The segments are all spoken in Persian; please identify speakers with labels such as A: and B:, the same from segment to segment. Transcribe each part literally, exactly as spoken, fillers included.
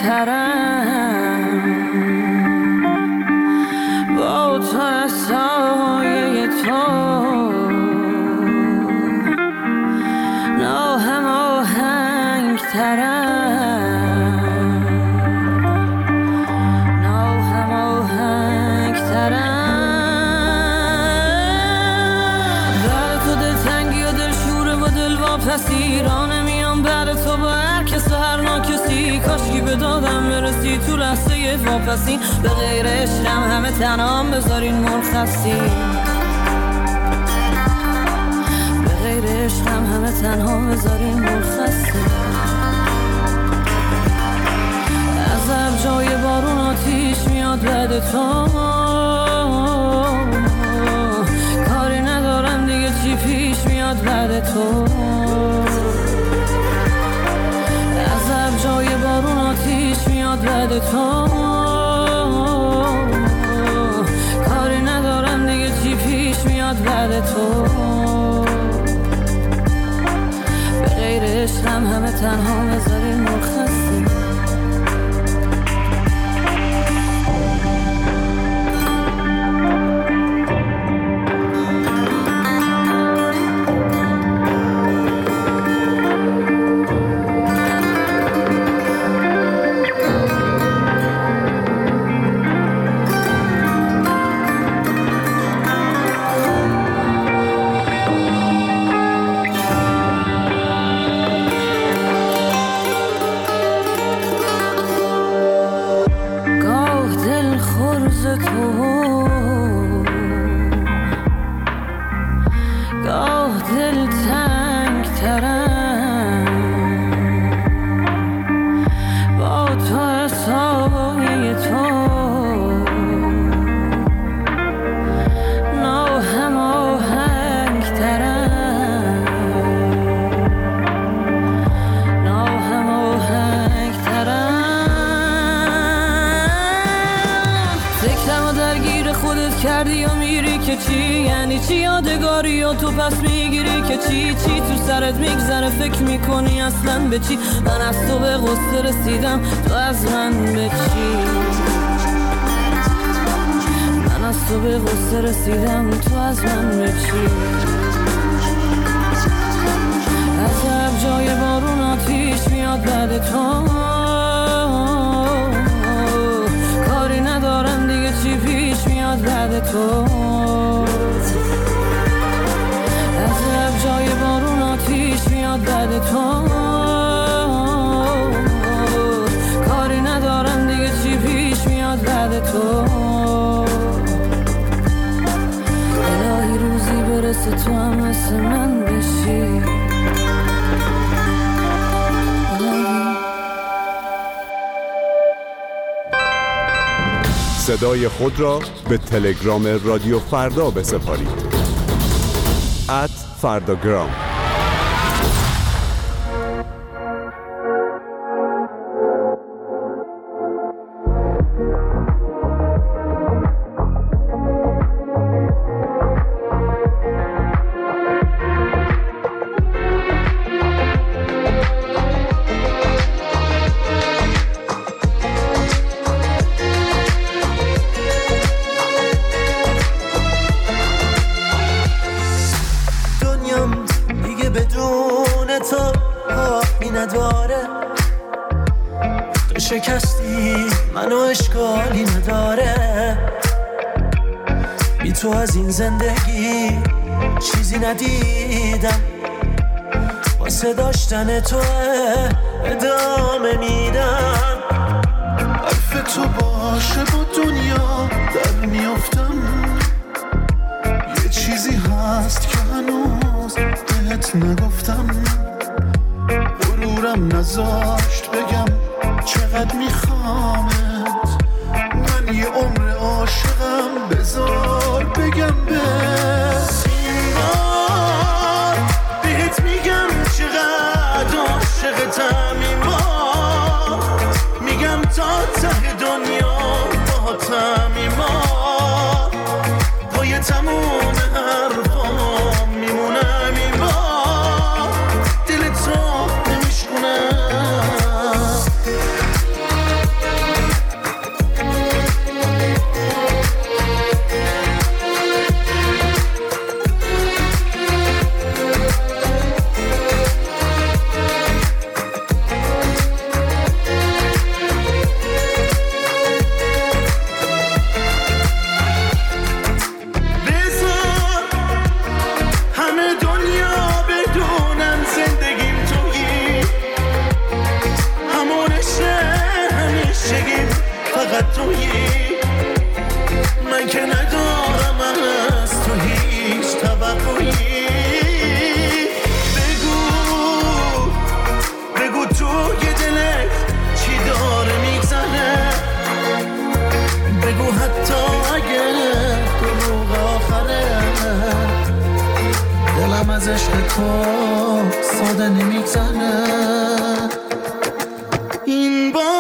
A: ترم با تو سایه تو ناهم آهنگ ترم ناهم آهنگ ترم بر تو دلتنگی و دل شوره و دل واپسی را نمیام بر تو با هر کس و هر ناکسی کاشکی به دادم برسی تو لحظه واپسی به غیر عشقم همه تنام بذارین مرخصی به غیر عشقم همه تنها بذارین مرخصی از هر جای بارون آتیش میاد بعد تو کاری ندارم دیگه چی پیش میاد بعد تو از هر جای بارون آتیش میاد بعد تو کاری ندارم دیگه چی پیش میاد بعد تو به غیر عشقم همه تنها بذارین مرخصی کردی و میری که چی یعنی چی یادگاری و تو پس میگیری که چی چی تو سرت میگذره فکر میکنی اصلا به چی من از تو به غصه رسیدم تو از من به چی من از تو به غصه رسیدم تو از من به چی از هر جای بارون آتیش میاد بعد تو کاری ندارم دیگه چی پیش میاد بعد تو از هر جای بارون آتیش میاد بعد تو کاری ندارم دیگه چی پیش میاد بعد تو الهی روزی برسه تو هم مثل من بشی
B: صدای خود را به تلگرام رادیو فردا بسپارید ات فرداگرام.
C: شکستی منو اشکالی نداره بی تو از این زندگی چیزی ندیدم واسه داشتن تو ادامه میدم حرف تو باشه با دنیا در میافتم یه چیزی هست که هنوز بهت نگفتم غرورم نذاشت بگم چقدر میخوامت من یه عمر عاشقم بذار بگم به سینار بهت میگم چقدر عاشقتم ایمان میگم تا ته دنیا با فقط تویی، من که ندارم از تو هیچ توقعی. بگو بگو توی دلت چی داره میگذره، بگو حتی اگه دروغ آخره، دلم از عشق تو ساده نمیگذره. این بار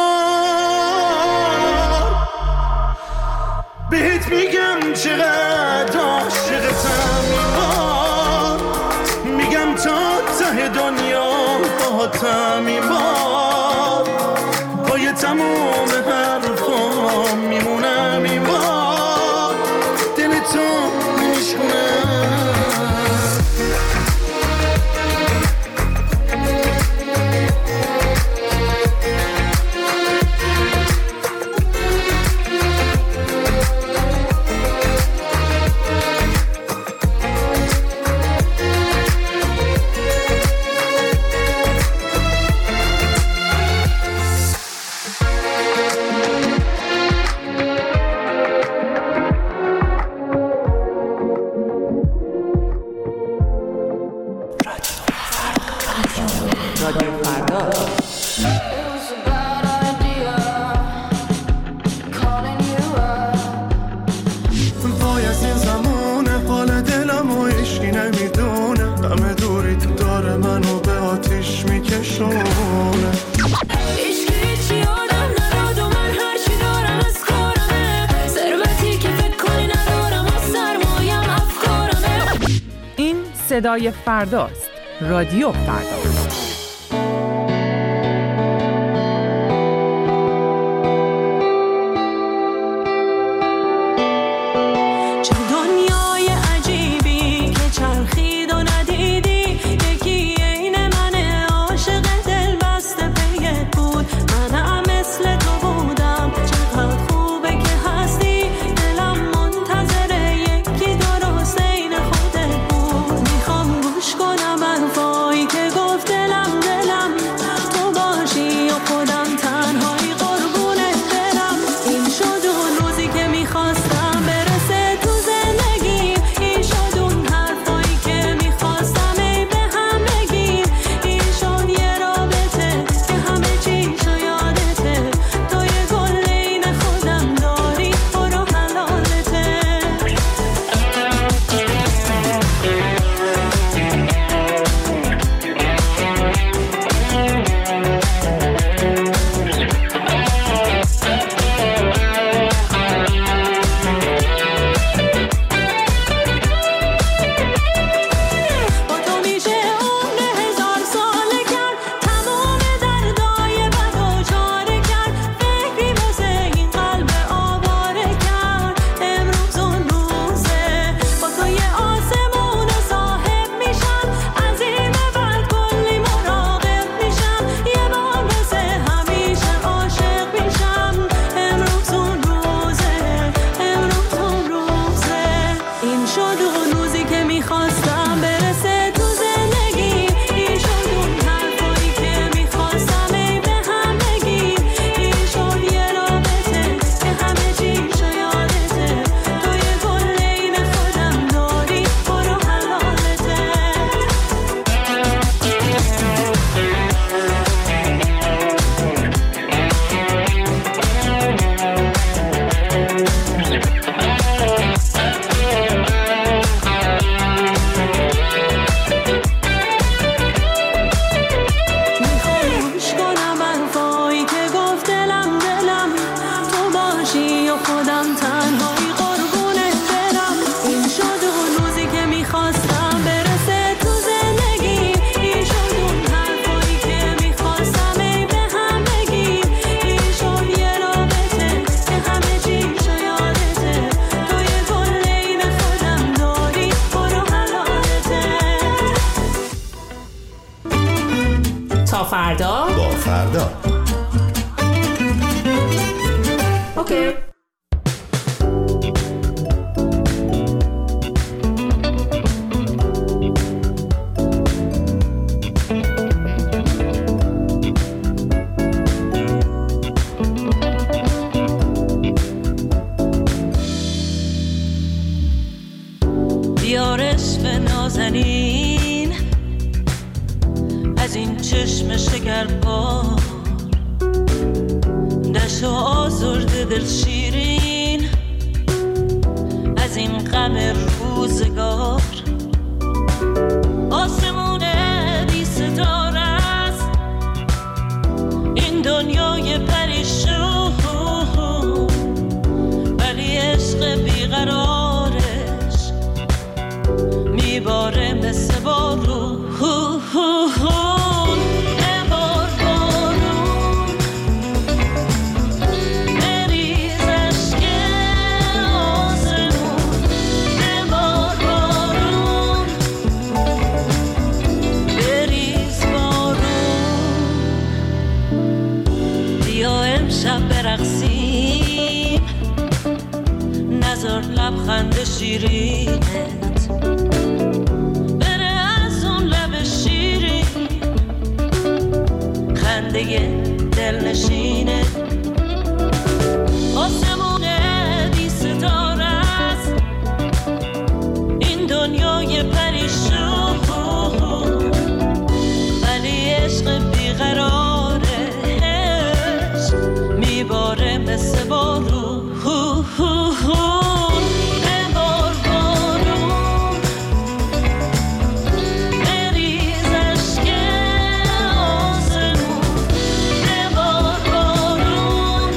C: بهت میگم چقدر عاشقتم، این بار میگم تا ته دنیا باهاتم، این بار پای تموم حرفام میمونم، این بار دل تو نمیشکنم.
D: صدای فرداست. رادیو فردا.
E: فردا
F: با فردا.
E: اوکی.
F: دل شیرین از این غم روزگار. آسمون بی ستاره است این دنیای پریشون، ولی عشق بیقرارش میباره مثل بارون. برقصیم نظر لبخند شیرینت بره از اون لب شیرین، خنده دل نشینه. آسمون بی ستاره است این دنیای پریشون، ولی عشق بیقرارش میباره مثل بارون. ببار بارون بریز اشک آسمون، ببار بارون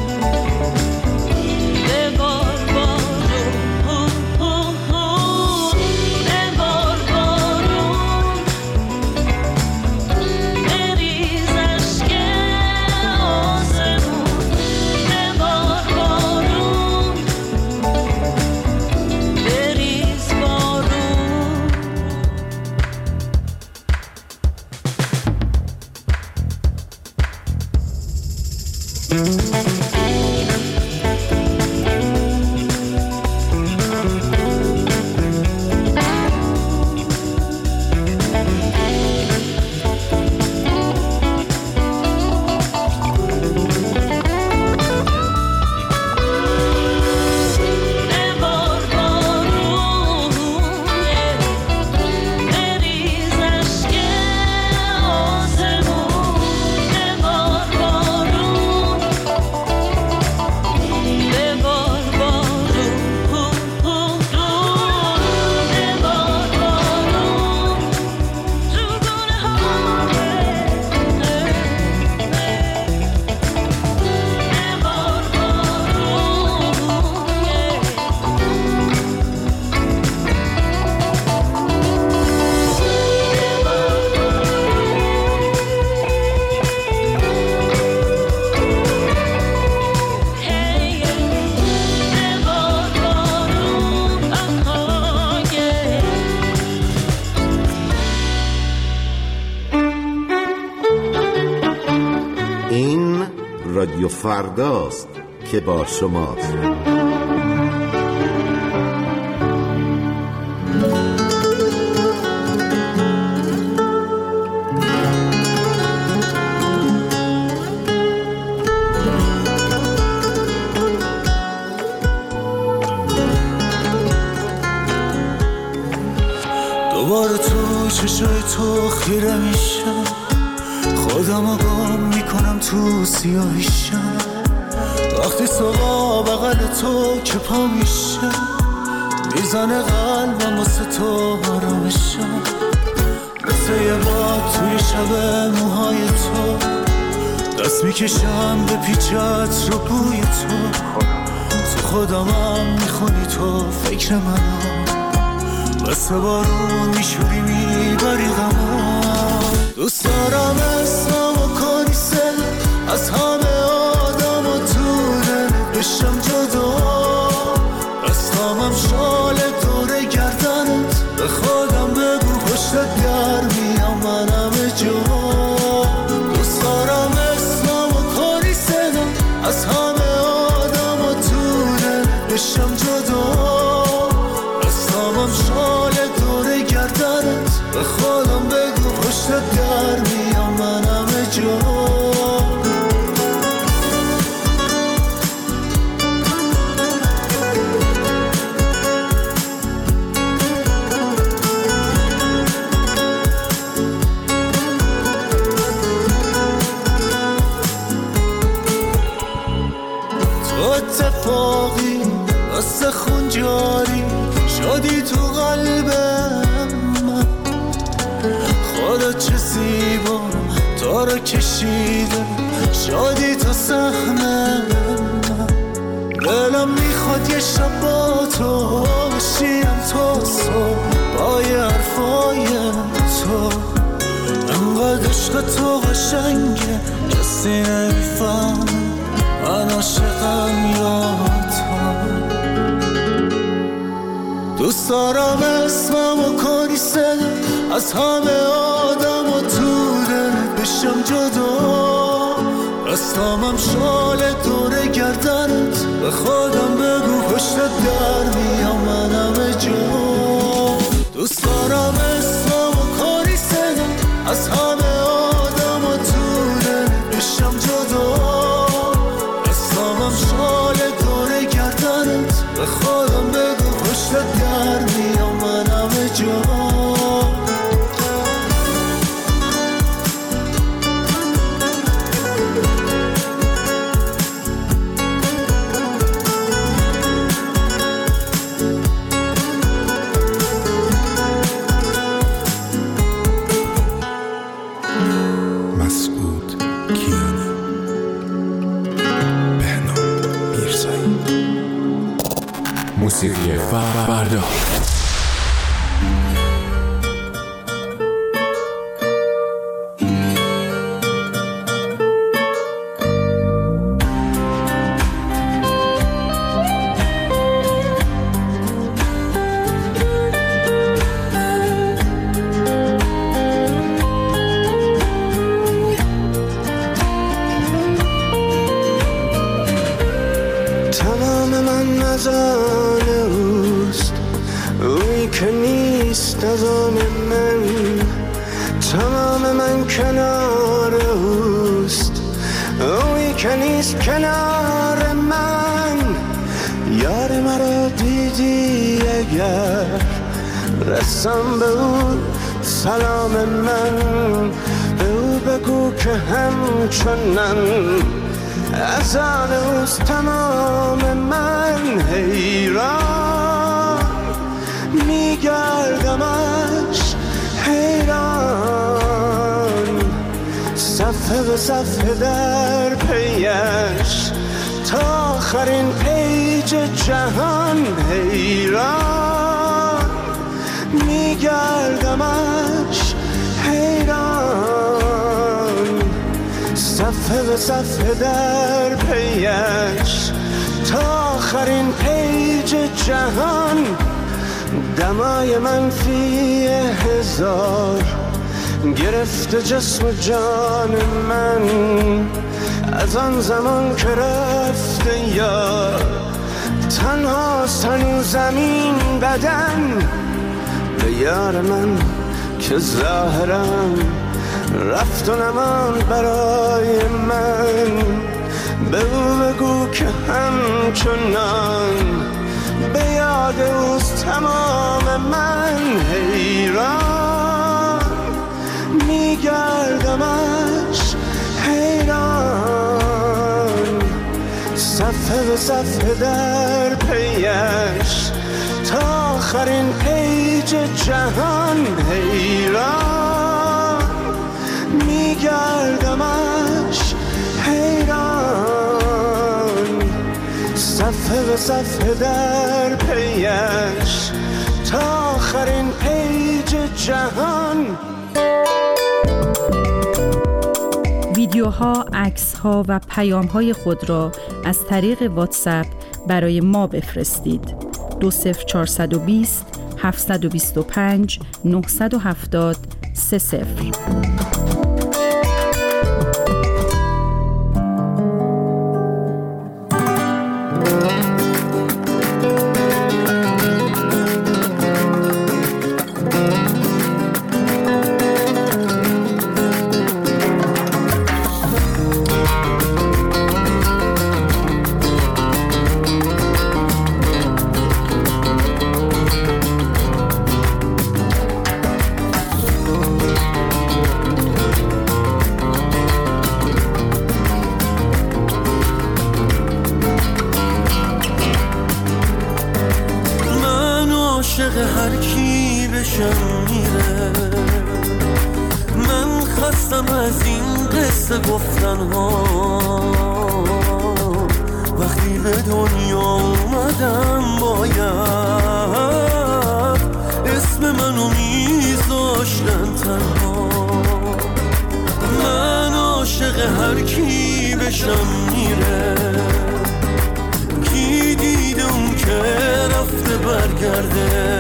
F: ببار بارون ببار بارون بریز اشک آسمون، ببار بارون بریز بارون. ببار بارون بریز اشک آسمون، ببار بارون ببار بارون ببار بارون تو گونه ها ببار
G: این رادیو فرداست که با شماست.
C: دوباره تو چشای تو خیره میشم، خودمو گم میکنم تو سیاهیشم. وقتی صبح بغل تو که پا میشم میزنه قلبم واسه تو آرامشم، مثل یه باد توی شب موهای تو دست میکشم به پیچت رو بوی تو. تو خودمم میخونی تو فکر منم، مثل بارون میشوری میبری غمم. دوست دارم اسممو کنی سل از همه آدم و تو دلت بشم جدا، دستامم شال دوره گردنت، به خودم بگو پشتت گرمیم من همه جا. دوست دارم اسممو کنی سل از همه آدم و تو دلت بشم جدا، دستامم شال دوره گردنت، به خودم بگو پشتت گرمیم من همه اتفاقی واسه خون جاری شدی تو قلبم من. خدا چه زیبا تو رو کشیده شدی تو سهمم من. دلم میخواد یه شب با تو بشیم تا صبح با یه حرفای تو. انقدر عشق تو قشنگه کسی نمیفهمه من عاشقم یا تو. دوست دارم اسممو کنی صدا از همه آدم و تو دلت بشم جدا. رستامم شال دور گردنت به خودم بگو پشت در میام من همه جا. دوست دارم اسممو کنی صدا از همه آدم و تو دلت بشم جدا. رستامم شال دور گردنت به خودم بگو پشت در میام من همه جا.
H: موسیقی فردا.
C: نظام من تمام من کنار اوست. اوی که نیست کنار من. یار مرا دیدی اگر رسم به او سلام من. به او بگو که همچنان از آن اوست تمام من. حیران میگردمش حیران صفحه به صفحه در پیش تا آخرین پیج جهان. حیران میگردمش حیران صفحه به صفحه در پیش تا آخرین پیج جهان. دمای منفی هزار گرفته جسم و جان من. از آن زمان که رفته یار تنهاست هنوز زمین بدن. به یار من که ظاهرم رفت و نماند برای من. به او بگو که همچنان به یاد اوست تمام من. حیران میگردمش حیران صفحه به صفحه در پیش تا آخرین پیج جهان. حیران میگردمش حیران صفحه به صفحه در پیش تا آخرین پیج جهان.
I: ویدیوها، عکس‌ها و پیام‌های خود را از طریق واتساپ برای ما بفرستید. دو صفر چهارصد و بیست هفتصد و بیست و پنج نهصد و هفتاد سه صفر.
C: تنها وقتی به دنیا اومدم باید اسم منو میذاشتن تنها من عاشق هر کی بشم میره کی دیده اون که رفته برگرده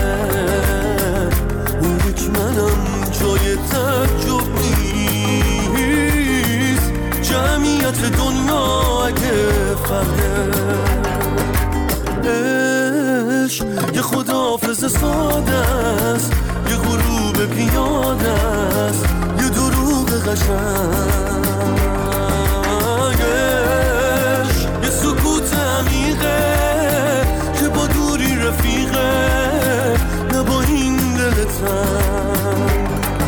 C: اون یک منم جای تعجب نیست جمعیت دنیا اگه فرده عشق یه خداحافظ ساده است یه غروب پیاده است یه دروغ قشنگش یه سکوت عمیقه که با دوری رفیقه نه با این دل تنگ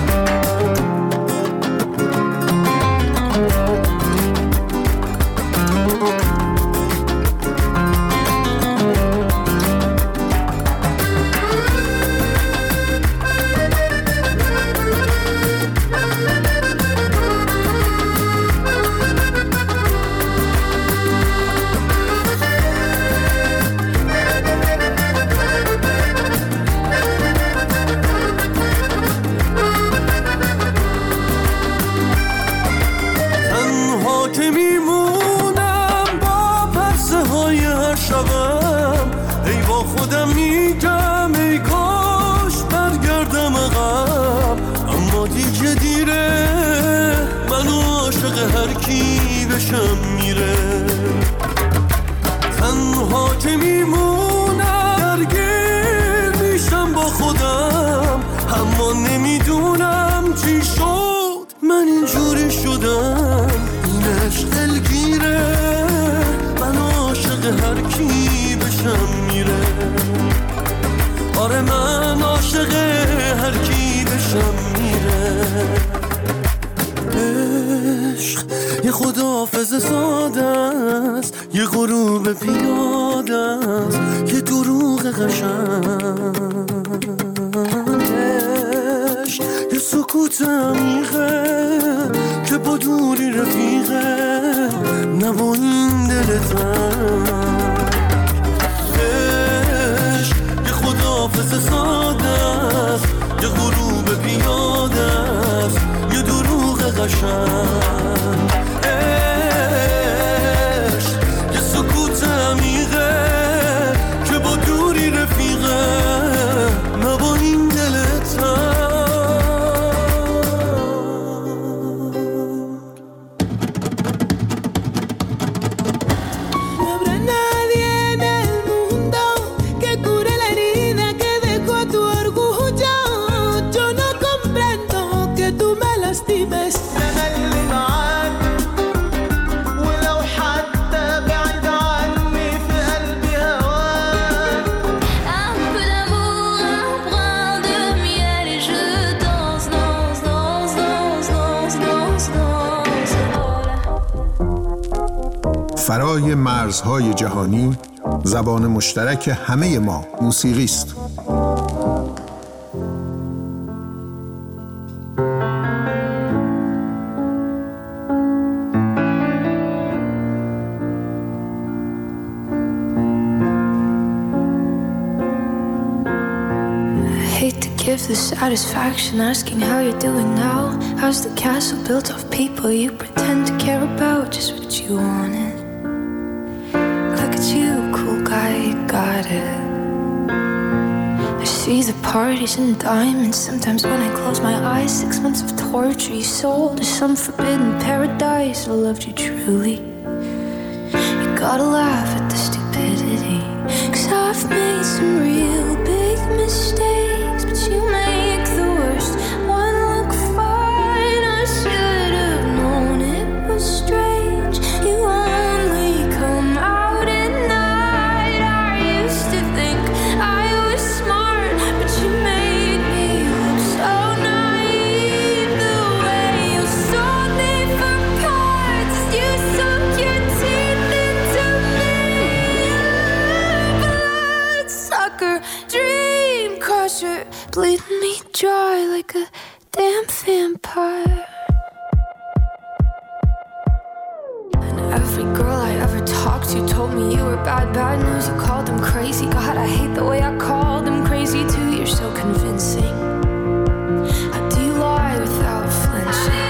C: میره تنها که میمونم درگیر میشم با خودم اما نمیدونم چی شد من اینجوری شدم این عشق دلگیره من عاشق هر کی بشم میره آره من عاشق هر کی بشم میره عشق یه خداحافظ ساده است یه غروب پیاده است یه دروغ قشنگش یه سکوت عمیقه که با دوری رفیقه نه با این دل تنگ عشق یه خداحافظ ساده است یه غروب پیاده است یه دروغ قشنگ عشق یه سکوت عمیقه که با دوری رفیقه نه با این دل تنگ
J: فرای مرزهای جهانی زبان مشترک همه ما موسیقی است.
E: Give the satisfaction asking how you're doing now. How's the castle built of people you pretend to care about? Just what you wanted. Look at you, cool guy, you got it. I see the parties and diamonds. Sometimes when I close my eyes, six months of torture you sold to some forbidden paradise. I loved you truly. You gotta laugh at the stupidity, 'cause I've made some real big mistakes, but you make the worst one look fine. I should have known it was strange. You only come out at night. I used to think I was smart, but you made me look so naive. The way you sold me for parts, you sunk your teeth into me. Bloodsucker, dream crusher, bleeding me dry like a damn vampire. Every girl I ever talked to told me you were bad, bad news. You called them crazy. God, I hate the way I called them crazy too. You're so convincing. How do you lie without flinching?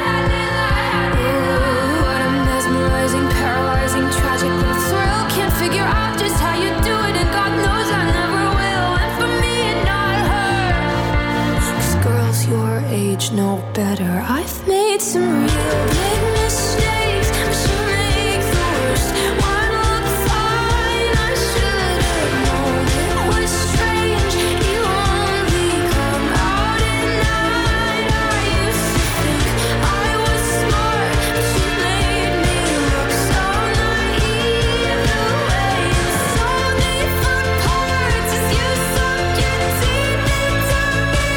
E: Ooh, what a mesmerizing, paralyzing, tragic little thrill. Can't figure out just how you do it, and God knows I never will. And for me and not her, 'cause girls your age know better. I've made some real big mistakes, but you make the worst one look fine. I should have known it was strange. You only come out at night. I used to think I was smart, but you made me look so naive. The way you saw me for parts as you sunk your teeth into me.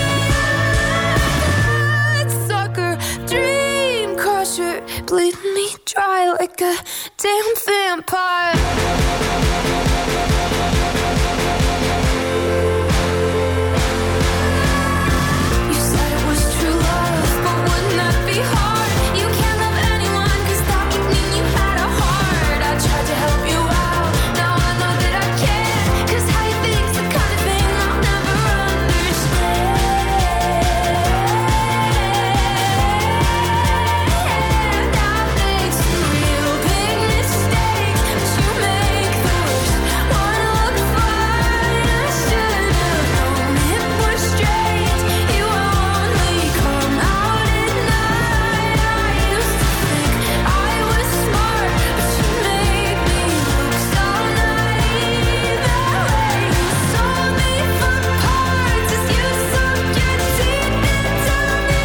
E: Sucker, dream crusher, bleeding me dry like a damn vampire. You said it was true love, but wouldn't that be hard? You can't love anyone 'cause that would mean you had a heart. I tried to help you out, now I know that I can't, 'cause how you think's the kind of thing I'll never understand. I've made some real big mistakes, but you make the worst one look fine. I should have known it was strange. You only come out at night. I used to think I was smart, but you made me look so naive. The way you saw me for parts as you sunk your teeth into me.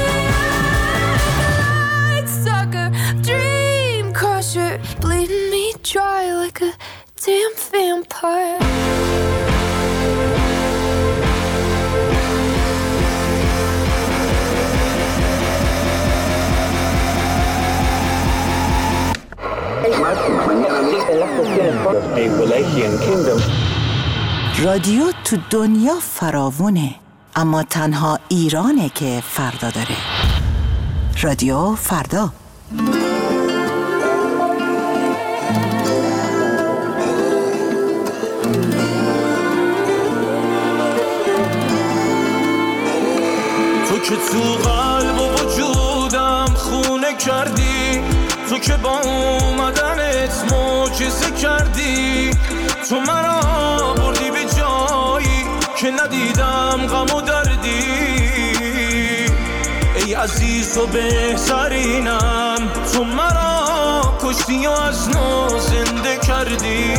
E: Light sucker, dream crusher, bleeding me dry like a damn vampire.
K: رادیو تو دنیا فراوونه، اما تنها ایرانه که فردا داره. رادیو فردا.
C: تو که تو قلب و وجودم خونه کردی، تو که با اومدنت معجزه کردی، تو مرا بردی به جایی که ندیدم غم و دردی. ای عزیز و بهترینم، تو مرا کشتی و از نو زنده کردی.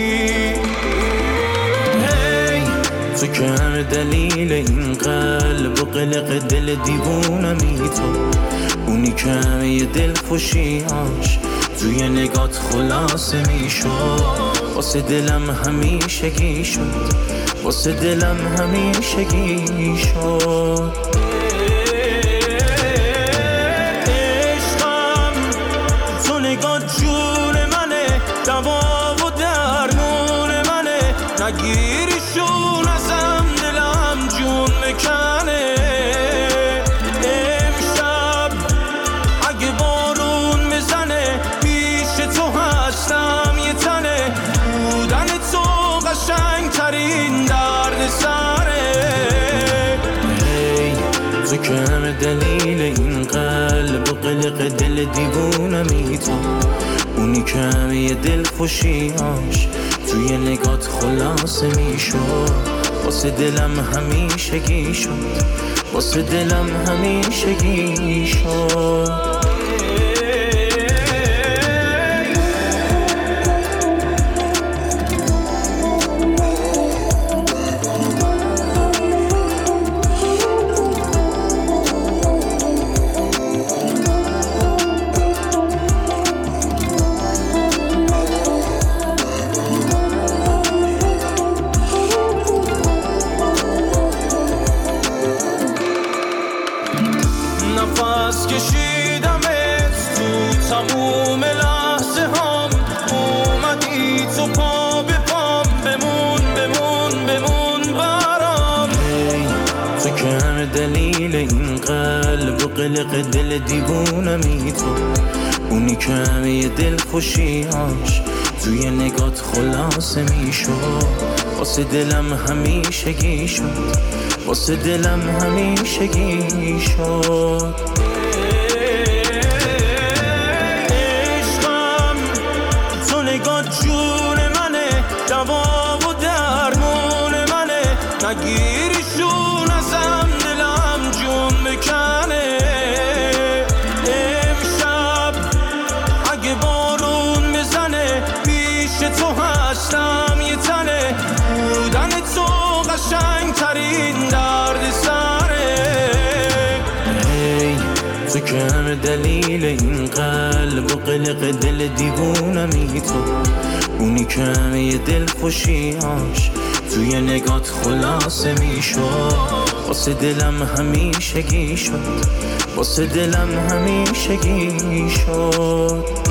C: تو که همه دلیل این قلب و قلق دل دیوونمی، تو اونی که همه دل خوشیاش توی نگات خلاصه میشد. واسه دلم همیشگی شد، واسه دلم همیشگی شد. عشقم تو نگات جون منه، دوا و درمون منه، نگیریشون ازم دلم جون مکنه. امشب اگه بارون بزنه پیش تو هستم یه تنه، بودن تو قشنگ ترین درد سره. تو که همه دلیل این قلب و قلق دل دیوونمی، تو اونی که همه دل خوشیاش توی نگات خلاصه میشد. واسه دلم همیشگی شد، واسه دلم همیشگی شد. نفس کشیدمت تو تموم لحظه هم، اومدی تو پا به پام، بمون بمون بمون برام. تو که همه دلیل این قلب و قلق دل دیوونمی، تو
L: اونی که همه دل خوشیاش توی نگات خلاصه میشد. واسه دلم همیشگی شد، واسه دلم همیشگی شد. عشقم تو نگات جون منه، دوا و درمون منه، نگیریشون ازم دلم جون بکنه. امشب اگه بارون بزنه پیش تو هستم یه تنه، بودن تو قشنگ ترین درد سره. هی تو که همه دلیل این قلب و قلق دل دیوونمی تو، اونی که همه دل خوشیاش توی نگات خلاصه میشد. واسه دلم همیشگی شد، واسه دلم همیشگی شد.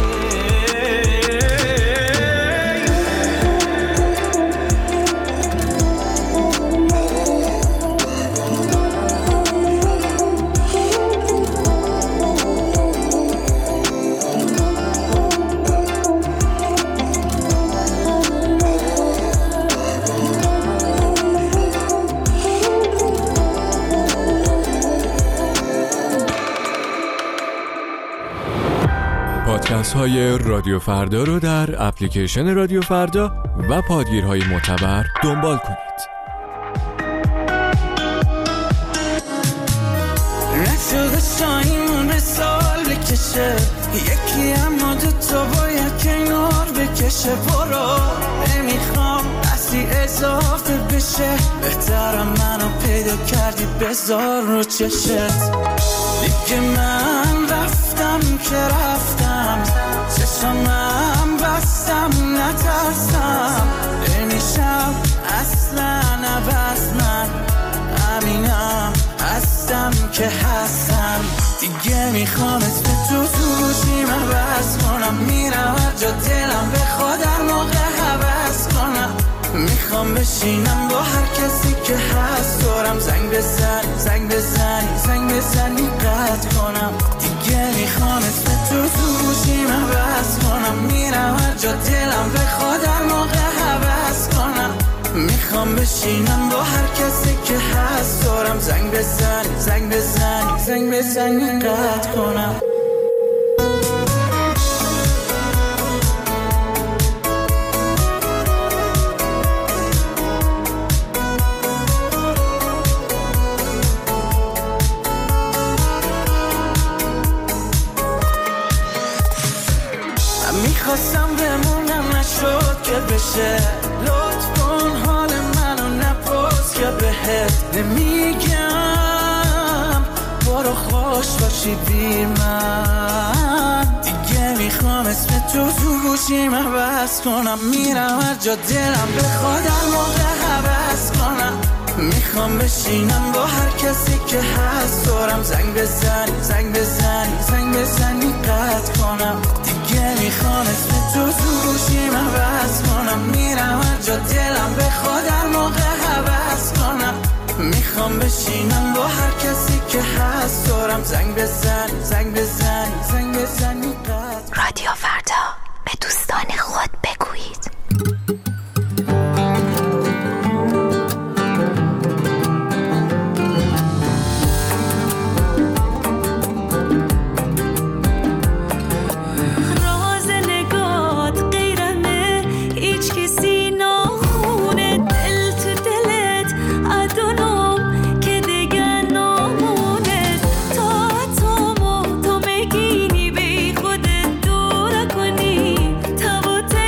H: پادکست های رادیو فردا رو در اپلیکیشن رادیو فردا و پادگیرهای معتبر دنبال کنید.
M: نشده شایمون به سال بکشه، یکی اما دو تا باید کنار بکشه. برو نمیخوام اصلی اضافه بشه، بهترم منو پیدا کردی بذار رو چشت. دیگه من رفتم که رفتم، چشمم بستم نترسم. نمیشم اصلا عوض، من همینم هستم که هستم. دیگه میخوام اسم تو تو گوشیم عوض کنم، میرم هر جا دلم بخواد هر موقع حوض کنم. میخوام بشینم با هر کسی که هست دورم، زنگ بزنی زنگ بزنی زنگ بزنی قطع کنم. دیگه میخوام اسم تو تو گوشیم عوض کنم، میرم هر جا دلم بخواد هر موقع حوض کنم. میخوام بشینم با هر کسی که هست دورم، زنگ بزنی زنگ بزنی زنگ بزنی قطع کنم. میخواستم بمونم نشد که بشه، لطف کن حال منو نپرس که بهت نمیگم برو خوش باشی بی من. دیگه میخوام اسم تو تو گوشیم عوض کنم، میرم هر جا دلم بخواد هر موقع حوض کنم. میخوام بشینم با هر کسی که هست دورم، زنگ بزنی زنگ بزنی زنگ بزنی قطع کنم. دیگه میخوام اسم تو تو گوشیم عوض کنم، میرم هر جا دلم بخواد هر موقع حوض کنم. میخوام بشینم با هر کسی که هست دورم، زنگ بزنی زنگ بزنی زنگ بزنی قطع.
N: رادیو فردا، به دوستان خود بگویید.
A: تو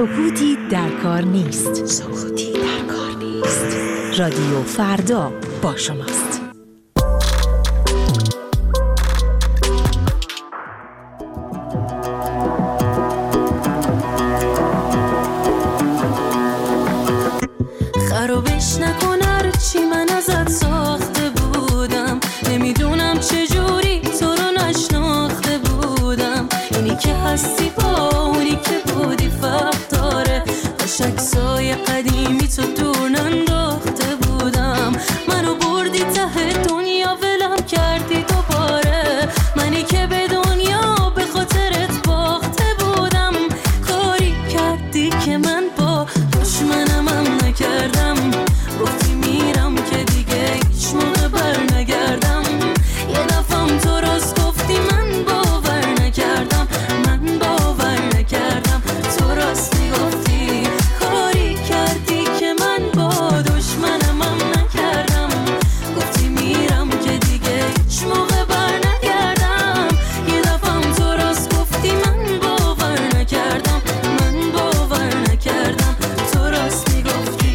O: سکوتی در کار نیست. سکوتی در کار نیست. رادیو فردا با شماست.
A: خرابش نکن هر چی من ازت ساخته بودم، نمیدونم چجوری تو رو نشناخته بودم. اینی که هستی با اونی که بودی فرق داره، باش عکسای قدیمی تو دور ننداخته بودم. منو بردی ته دنیا ولم کردی دوباره، منی که به دنیا به خاطرت باخته بودم. کاری کردی که من با دشمنم هم نکردم، گفتی میرم که دیگه هیچ موقع بر نگردم. یه دفعم تو راست گفتی من باور نکردم، من باور نکردم. تو راست میگفتی کاری کردی که من با دشمنم هم نکردم، گفتی میرم که دیگه هیچ موقع بر نگردم. یه دفعم تو راست گفتی من باور نکردم، من باور نکردم. تو راست میگفتی.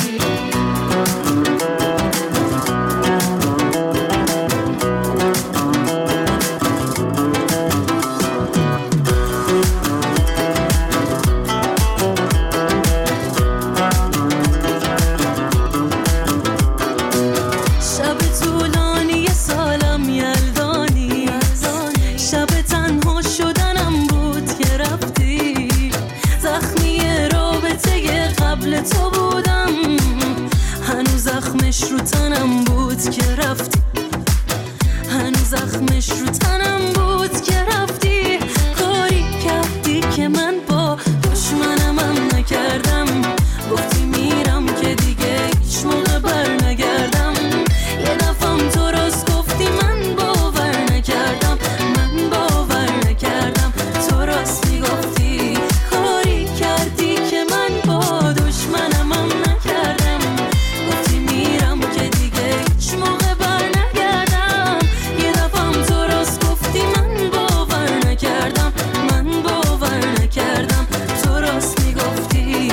A: شب طولانی سالم یلدانی، شب تنها شدنم بود که رفتی. زخمی رابطه قبل تو بودم، هنوز زخمش رو تنم بود که رفتی. هنوز زخمش رو تنم بود که رفتی. کاری کردی که من با دشمنم هم نکردم، گفتی میرم که دیگه هیچ موقع بر نگردم. یه دفعم تو راست گفتی من باور نکردم، من باور نکردم. تو راست میگفتی کاری کردی که من با دشمنم هم نکردم، گفتی میرم که دیگه هیچ موقع بر نگردم. یه دفعم تو راست گفتی من باور نکردم، من باور نکردم. تو راست میگفتی.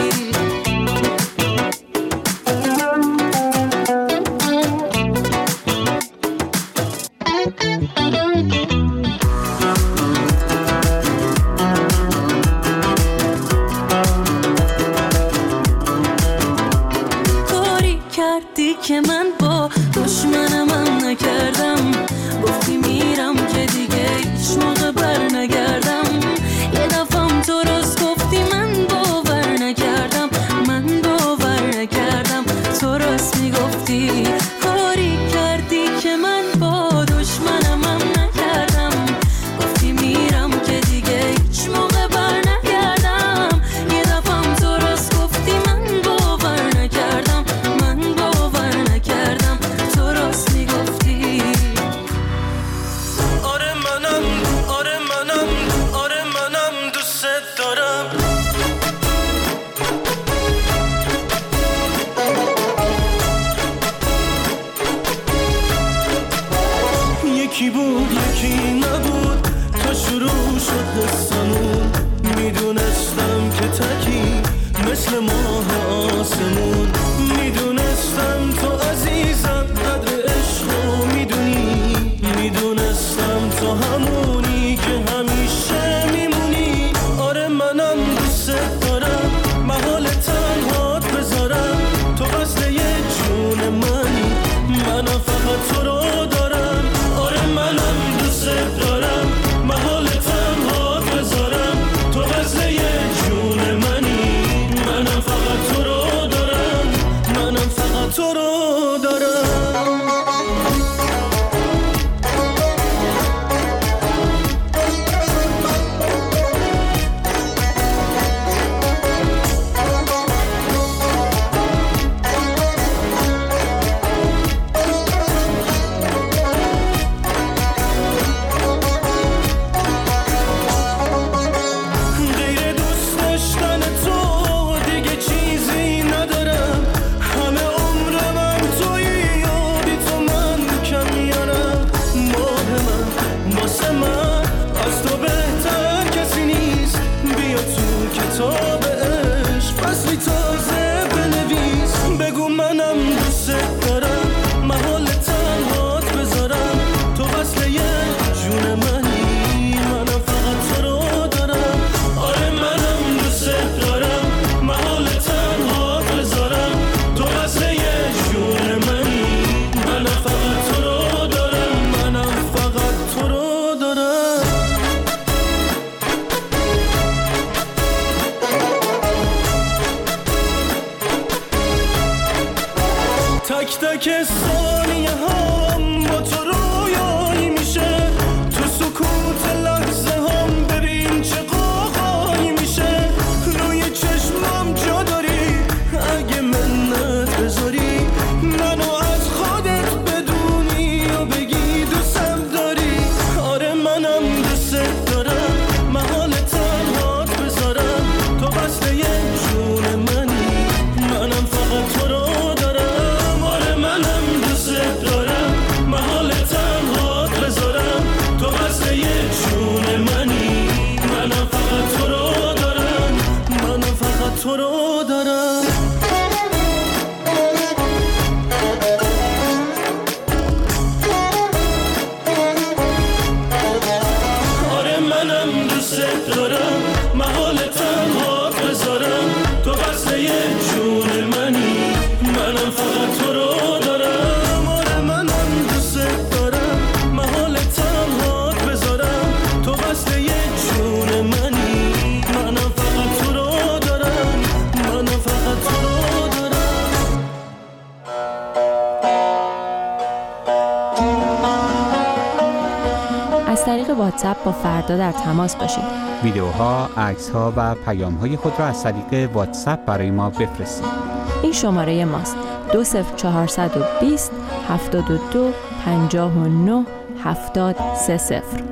A: کاری کردی که من با دشمنم هم نکردم، گفتی میرم که دیگه هیچ موقع بر نگردم. یه دفعم تو راست گفتی من باور نکردم، من باور نکردم. تو راست میگفتی کاری کردی که من با دشمنم هم نکردم، گفتی میرم که دیگه هیچ موقع بر نگردم. یه دفعم تو راست گفتی من باور نکردم، من باور نکردم. تو راست میگفتی.
L: آره منم، آره منم، آره منم دوست دارم. یکی بود یکی نبود، تا شروع شد قصه‌مون. میدونستم که تکی مثل ماه آسمون، میدونستم تو عزیزم قدر عشقو میدونی، میدونستم تو همونی که همیشه میمونی. آره منم دوست دارم، محال تنهات بذارم. تو قصد یه جون منی، منم فقط تو رو دارم. آره منم دوست دارم، محال تنهات بذارم. تو قصد یه جون منی، منم فقط تو رو دارم. که ثانیه هم با تو رویایی میشه، تو سکوت لحظه هم ببین چه قاقایی میشه. روی چشمم جا داری اگه منت بذاری، منو از خودت بدونی و بگی دوستم داری. آره منم دوست دارم، محال تنهات بذارم، تو وصله یه جون منی، منم فقط تو رو دارم. آره منم دوست دارم، محال تنهات بذارم، تو وصله یه جون منی، منم فقط تو رو دارم، منم فقط تو رو دارم. آره منم دوست دارم، محال تنهات بذارم، تو وصله یه جون منی، منم فقط تو رو دارم. آره منم دوست دارم، محال تنهات بذارم، تو وصله یه جون منی، منم فقط تو رو دارم، منم فقط تو رو دارم.
P: از طریق واتساپ با فردا در تماس باشید.
Q: ویدیوها، عکس‌ها و پیام‌های خود را از طریق واتساپ برای ما بفرستید.
P: این شماره ماست: دو صفر چهارصد و بیست هفتاد و دو پنجاه و نه هفتاد سه صفر.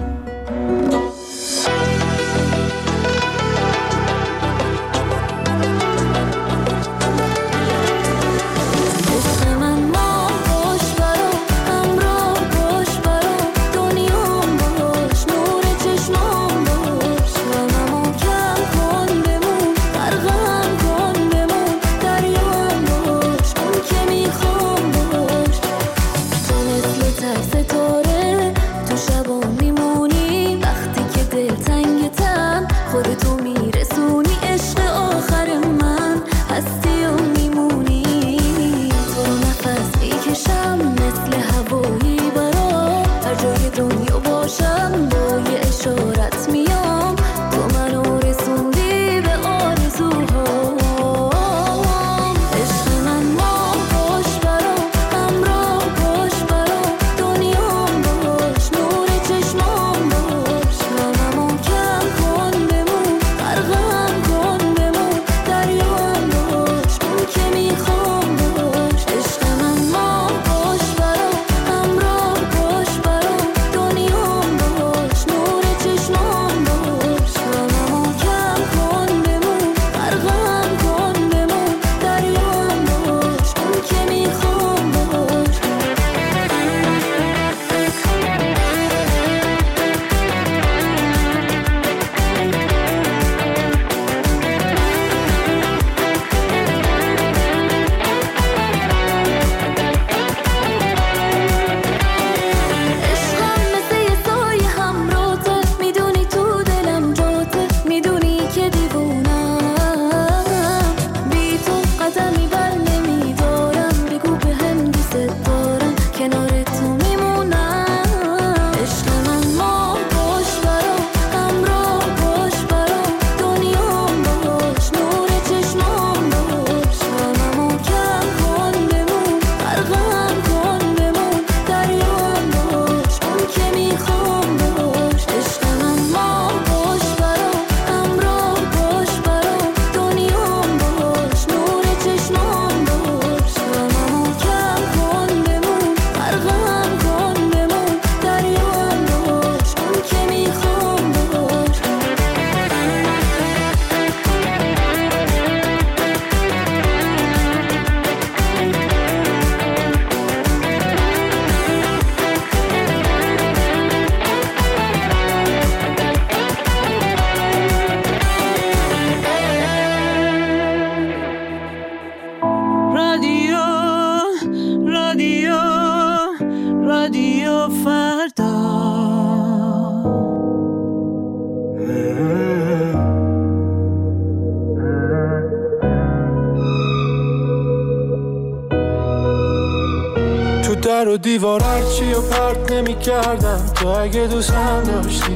C: در و دیوار هرچی و پرت نمی کردم تو اگه دوست هم داشتی.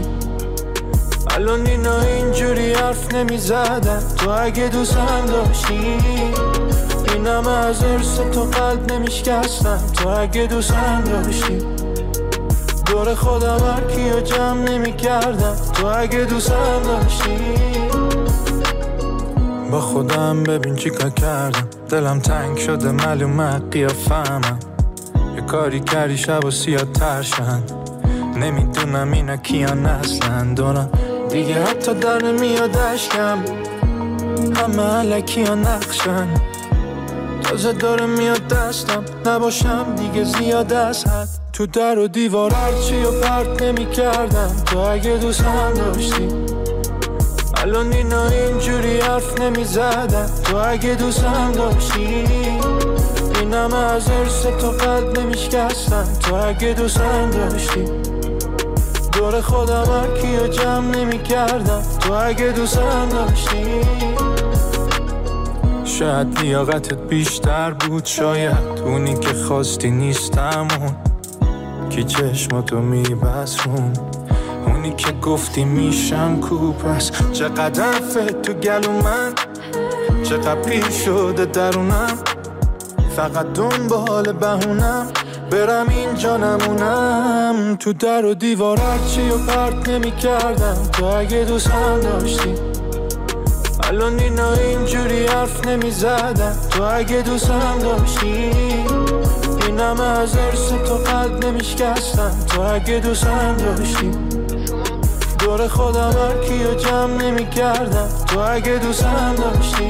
C: الان اینا اینجوری حرف نمی زدم تو اگه دوست هم داشتی.
R: اینم از ارث تو قلب نمیشکستم. تو اگه دوستم داشتی دور خودم هر کیو جمع نمی کردم. تو اگه دوستم داشتی با خودم ببین چی کار کردم. دلم تنگ شده معلومه قیافه‌مم. یه کاری کردی شب و سیاه ترشن. نمیدونم اینا کیان اصلا دارم دیگه حتی در نمیاد اشکم. همه علکی ها نقشن تازه داره میاد دستم. نباشم دیگه زیاد از حد. تو در و دیوار هرچی و پرت نمی کردم. تو اگه دوستم داشتی الان اینا اینجوری حرف نمی زدم. تو اگه دوستم داشتی اینم از ارث تو قلب نمی شکستم. تو اگه دوستم داشتی دور خودم هر کیو جمع نمی کردم. تو اگه دوستم داشتی شاید لیاقتت بیشتر بود. شاید اونی که خواستی نیستم. اون که چشماتو میبسون. اونی که گفتی میشم کوپس. چقدر فت تو گلو من چقدر پیر شده درونم. فقط دنبال بهونم برم اینجا نمونم. تو در و دیوار هرچی و پرت نمی کردم. تو اگه دوستم داشتی الان اینا اینجوری حرف نمی زدم. تو اگه دوستم داشتی اینم از ارث تو قلب نمی شکستم. تو اگه دوستم داشتی دور خودم هر کیو جمع نمی کردم. تو اگه دوستم داشتی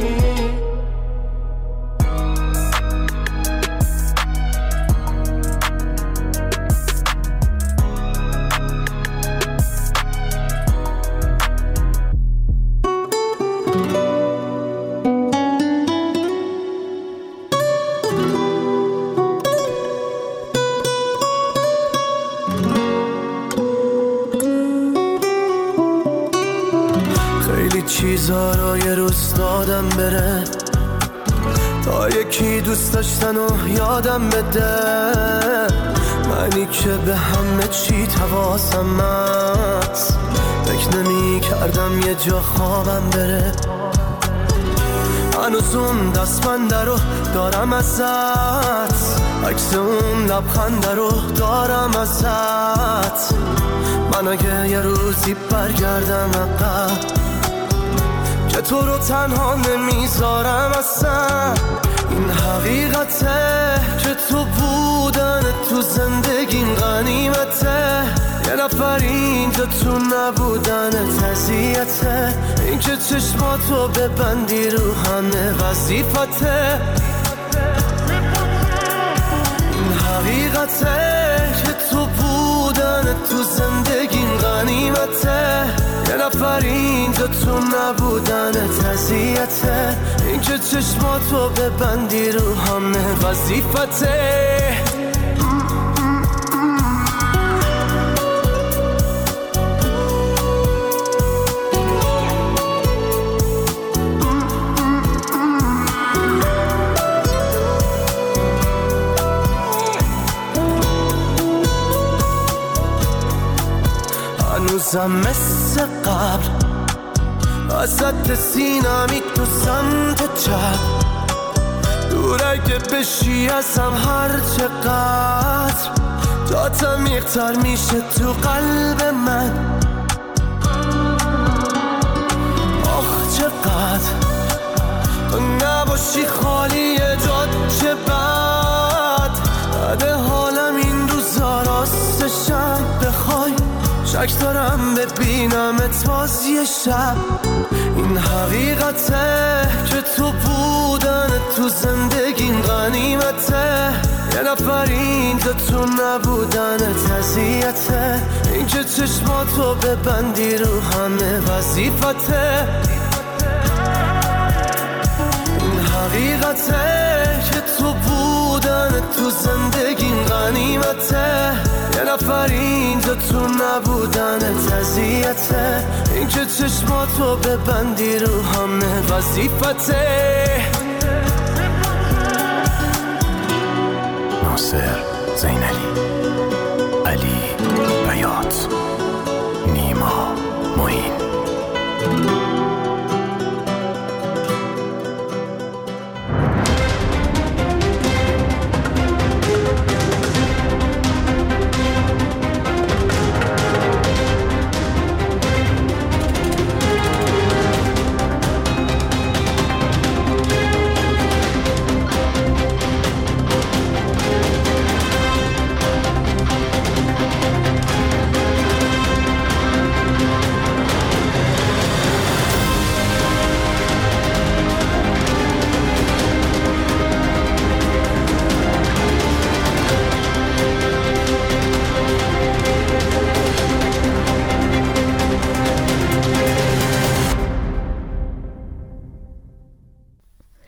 R: چیزا رو یه روز دادم بره تا یکی دوست داشتن و یادم بده. منی که به همه چی حواسم هست. فکر نمی کردم یه جا خوابم بره. هنوز اون دستبنده رو دارم ازت. عکس اون لبخنده رو دارم ازت. من اگه یه روزی برگردم عقب که تو رو تنها نمیذارم اصلا. این حقیقته که تو بودن تو زندگیم غنیمته. یه نفر اینجا تو نبودن تزیته. این که چشماتو ببندی رو همه وظیفته. این حقیقته که تو بودن تو زندگیم غنیمته. یه نفر اینجا تو نبودن تزیته. این که چشماتو ببندی رو همه وظیفته. هنوزم مثل قبل وسط سینمی تو سمت چپ. دور اگه بشی ازم هر چقدر تا تمیق‌تر میشه تو قلب من. آخ چقدر تو نباشی خالی جاد چه بد. بده حالم این روزا راستشم بخوای. شک دارم ببینمت باز یه شب. این حقیقته که تو بودن تو زندگیم غنیمته. یه نفر اینجا تو نبودن تزیته. این که چشماتو ببندی رو همه وظیفته. این حقیقته که تو بودن تو زندگیم غنیمته. یه نفر اینجا تو نبودن تزیته. این که چشماتو ببندی رو همه وظیفته.